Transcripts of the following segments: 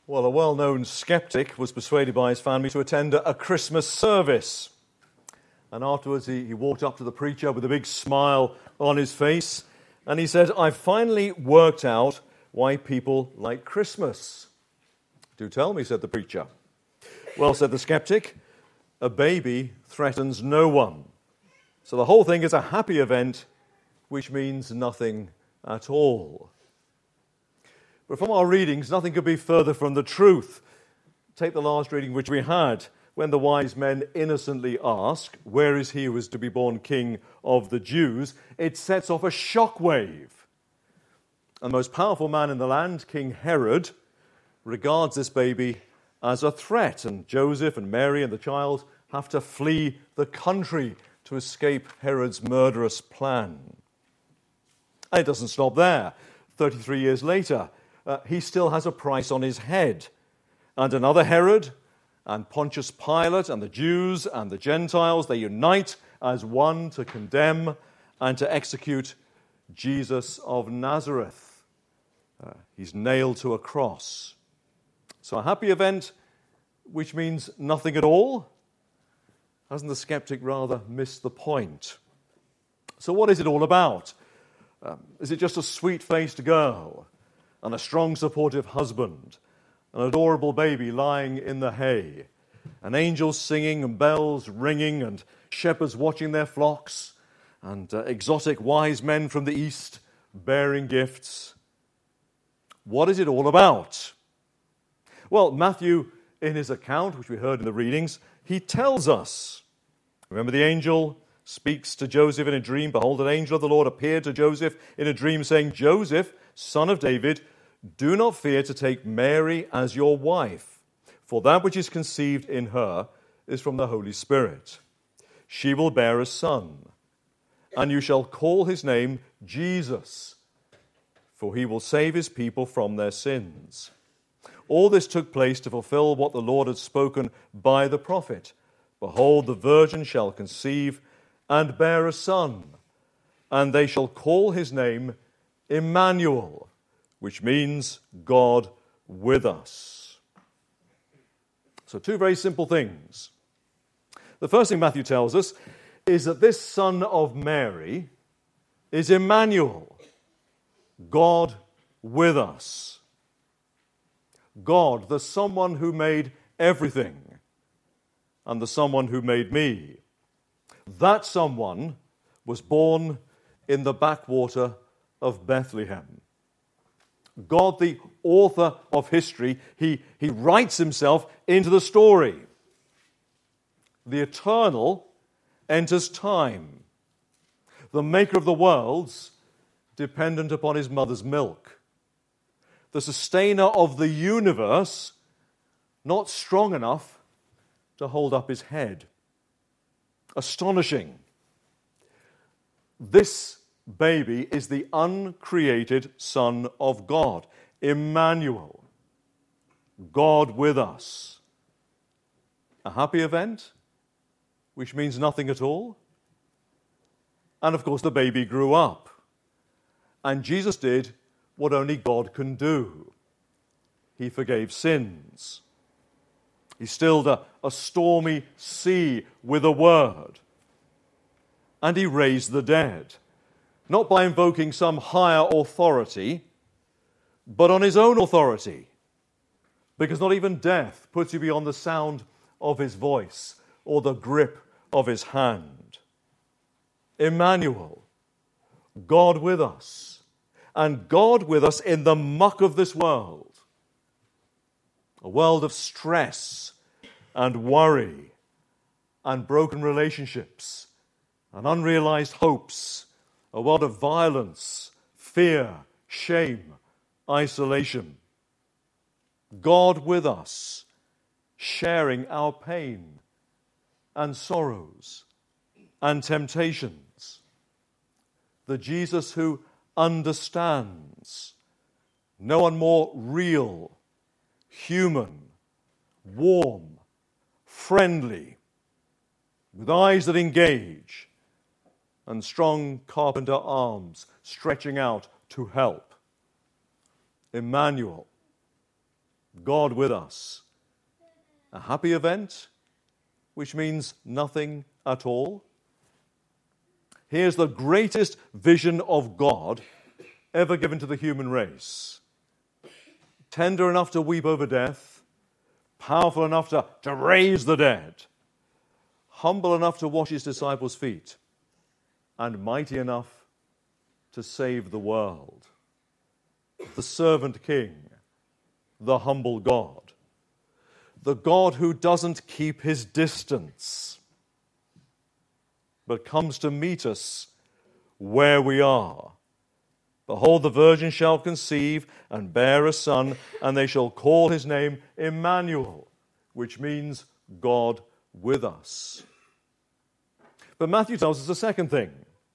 Well, a well-known skeptic was persuaded by his family to attend a Christmas service. And afterwards he walked up to the preacher with a big smile on his face. And he said, "I've finally worked out why people like Christmas." "Do tell me," said the preacher. "Well," said the skeptic, "a baby threatens no one. So the whole thing is a happy event, which means nothing at all." But from our readings, nothing could be further from the truth. Take the last reading which we had, when the wise men innocently ask, "Where is he who is to be born King of the Jews?" It sets off a shockwave. And the most powerful man in the land, King Herod, regards this baby as a threat. And Joseph and Mary and the child have to flee the country to escape Herod's murderous plan. And it doesn't stop there. 33 years later, he still has a price on his head. And another Herod and Pontius Pilate and the Jews and the Gentiles, they unite as one to condemn and to execute Jesus of Nazareth. He's nailed to a cross. So a happy event, which means nothing at all? Hasn't the skeptic rather missed the point? So what is it all about? Is it just a sweet-faced girl and a strong, supportive husband, an adorable baby lying in the hay, and angels singing and bells ringing and shepherds watching their flocks, and exotic wise men from the east bearing gifts? What is it all about? Well, Matthew, in his account, which we heard in the readings, he tells us. Remember, the angel speaks to Joseph in a dream. "Behold, an angel of the Lord appeared to Joseph in a dream, saying, 'Joseph, son of David, do not fear to take Mary as your wife, for that which is conceived in her is from the Holy Spirit. She will bear a son, and you shall call his name Jesus, for he will save his people from their sins.' All this took place to fulfill what the Lord had spoken by the prophet. 'Behold, the virgin shall conceive and bear a son, and they shall call his name Emmanuel,' which means God with us." So two very simple things. The first thing Matthew tells us is that this son of Mary is Emmanuel, God with us. God, the someone who made everything, and the someone who made me. That someone was born in the backwater of Bethlehem. God, the author of history, he writes himself into the story. The eternal enters time. The maker of the worlds, dependent upon his mother's milk. The sustainer of the universe, not strong enough to hold up his head. Astonishing. This baby is the uncreated Son of God, Emmanuel, God with us. A happy event, which means nothing at all. And of course, the baby grew up. And Jesus did what only God can do. He forgave sins. He stilled a stormy sea with a word. And he raised the dead. Not by invoking some higher authority, but on his own authority. Because not even death puts you beyond the sound of his voice or the grip of his hand. Emmanuel, God with us, and God with us in the muck of this world. A world of stress and worry and broken relationships and unrealized hopes. A world of violence, fear, shame, isolation. God with us, sharing our pain and sorrows and temptations. The Jesus who understands. No one more real, human, warm, friendly, with eyes that engage, and strong carpenter arms stretching out to help. Emmanuel, God with us. A happy event, which means nothing at all. Here's the greatest vision of God ever given to the human race. Tender enough to weep over death, powerful enough to raise the dead, humble enough to wash his disciples' feet, and mighty enough to save the world. The servant king, the humble God, the God who doesn't keep his distance, but comes to meet us where we are. Behold, the virgin shall conceive and bear a son, and they shall call his name Emmanuel, which means God with us. But Matthew tells us a second thing.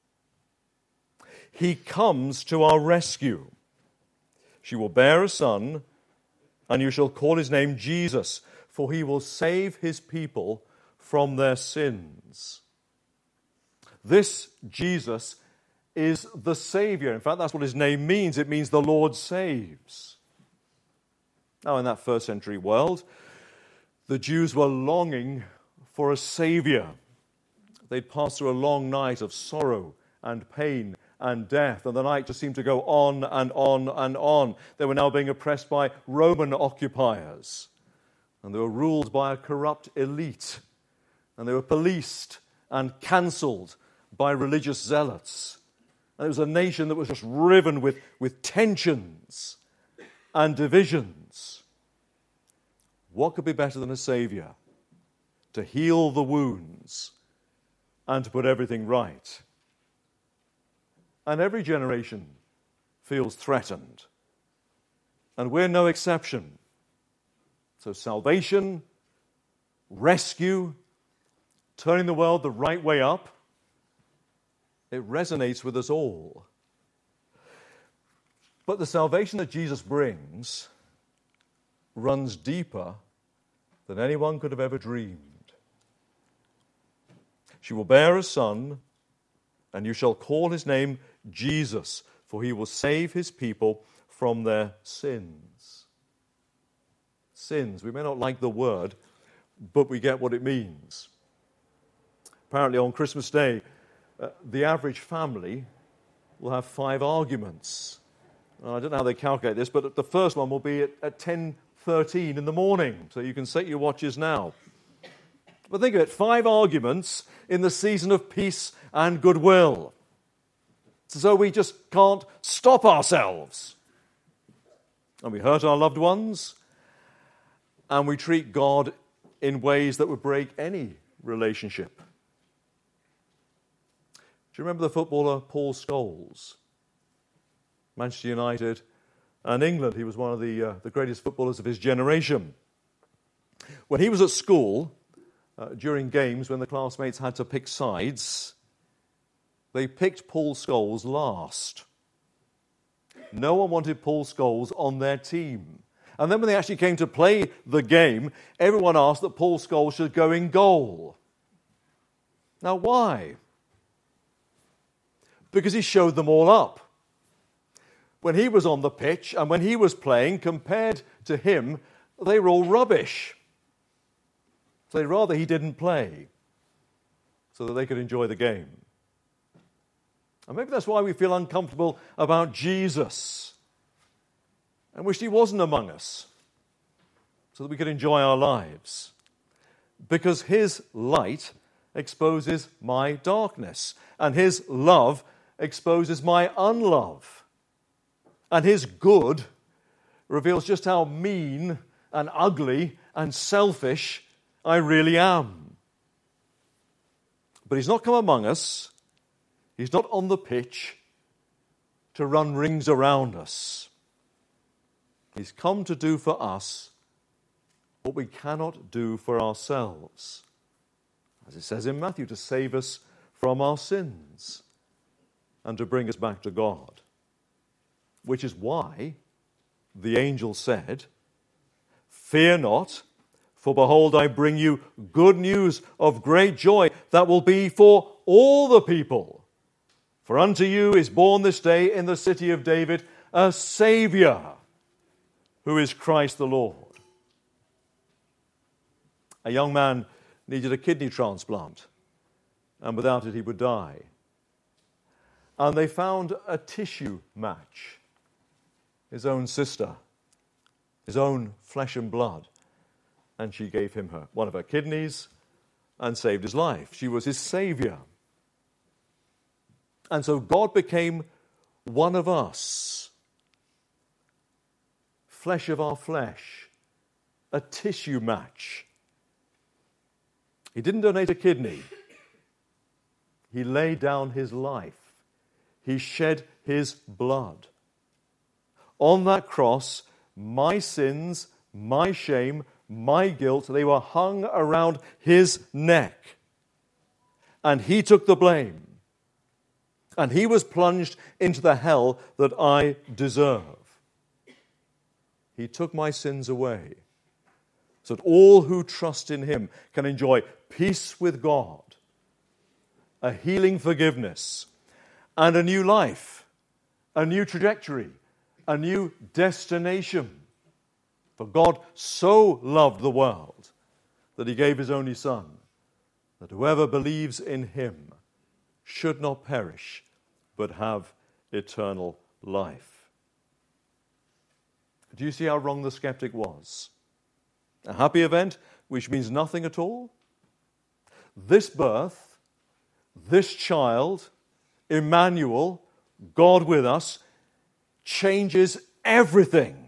He comes to our rescue. She will bear a son, and you shall call his name Jesus, for he will save his people from their sins. This Jesus is the Savior. In fact, that's what his name means. It means the Lord saves. Now, in that first century world, the Jews were longing for a Savior. They'd passed through a long night of sorrow and pain and death, and the night just seemed to go on and on and on. They were now being oppressed by Roman occupiers, and they were ruled by a corrupt elite, and they were policed and cancelled by religious zealots. And it was a nation that was just riven with tensions and divisions. What could be better than a Savior to heal the wounds and to put everything right? And every generation feels threatened, and we're no exception. So salvation, rescue, turning the world the right way up, it resonates with us all. But the salvation that Jesus brings runs deeper than anyone could have ever dreamed. She will bear a son, and you shall call his name Jesus, for he will save his people from their sins. Sins. We may not like the word, but we get what it means. Apparently on Christmas Day, the average family will have 5 arguments. I don't know how they calculate this, but the first one will be at 10:13 in the morning, so you can set your watches now. But think of it, 5 arguments in the season of peace and goodwill. So we just can't stop ourselves. And we hurt our loved ones, and we treat God in ways that would break any relationship. Do you remember the footballer Paul Scholes? Manchester United and England. He was one of the greatest footballers of his generation. When he was at school, during games, when the classmates had to pick sides, they picked Paul Scholes last. No one wanted Paul Scholes on their team. And then when they actually came to play the game, everyone asked that Paul Scholes should go in goal. Now, why? Because he showed them all up. When he was on the pitch and when he was playing, compared to him, they were all rubbish. So they'd rather he didn't play so that they could enjoy the game. And maybe that's why we feel uncomfortable about Jesus and wished he wasn't among us so that we could enjoy our lives. Because his light exposes my darkness, and his love exposes my unlove. And his good reveals just how mean and ugly and selfish I really am. But he's not come among us. He's not on the pitch to run rings around us. He's come to do for us what we cannot do for ourselves. As it says in Matthew, to save us from our sins and to bring us back to God. Which is why the angel said, "Fear not, for behold, I bring you good news of great joy that will be for all the people. For unto you is born this day in the city of David a Saviour, who is Christ the Lord." A young man needed a kidney transplant, and without it he would die. And they found a tissue match, his own sister, his own flesh and blood, and she gave him one of her kidneys and saved his life. She was his saviour. And so God became one of us, flesh of our flesh, a tissue match. He didn't donate a kidney. He laid down his life. He shed his blood. On that cross, my sins, my shame, my guilt, they were hung around his neck. And he took the blame. And he was plunged into the hell that I deserve. He took my sins away, so that all who trust in him can enjoy peace with God, a healing forgiveness, and a new life, a new trajectory, a new destination. For God so loved the world that he gave his only Son, that whoever believes in him should not perish, but have eternal life. Do you see how wrong the skeptic was? A happy event which means nothing at all? This birth, this child, Emmanuel, God with us, changes everything.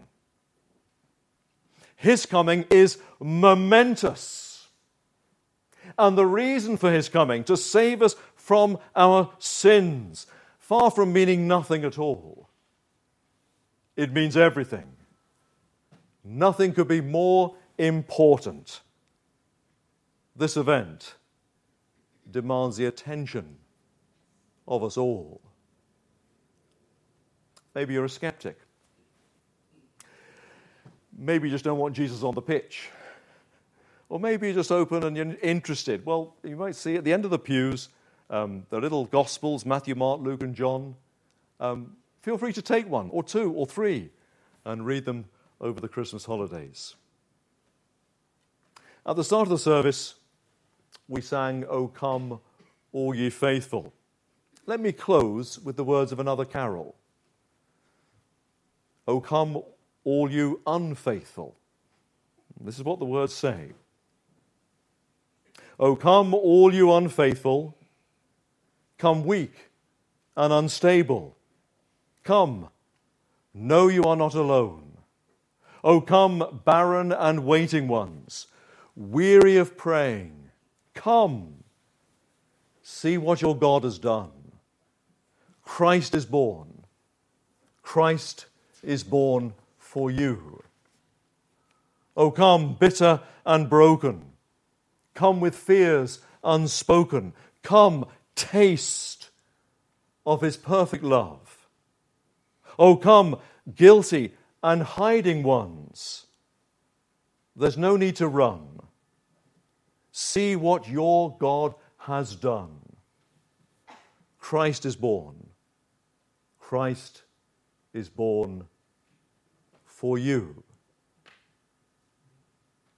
His coming is momentous. And the reason for his coming, to save us from our sins, far from meaning nothing at all. It means everything. Nothing could be more important. This event demands the attention of us all. Maybe you're a skeptic. Maybe you just don't want Jesus on the pitch. Or maybe you're just open and you're interested. Well, you might see at the end of the pews, the little Gospels, Matthew, Mark, Luke, and John. Feel free to take one, or two, or three, and read them over the Christmas holidays. At the start of the service, we sang, "O come, all ye faithful." Let me close with the words of another carol. "O come, all you unfaithful." This is what the words say. "O come, all you unfaithful, come weak and unstable. Come, know you are not alone. O come, barren and waiting ones, weary of praying. Come, see what your God has done. Christ is born. Christ is born for you. O come, bitter and broken. Come with fears unspoken. Come, taste of his perfect love. O come, guilty and hiding ones. There's no need to run. See what your God has done. Christ is born. Christ is born for you.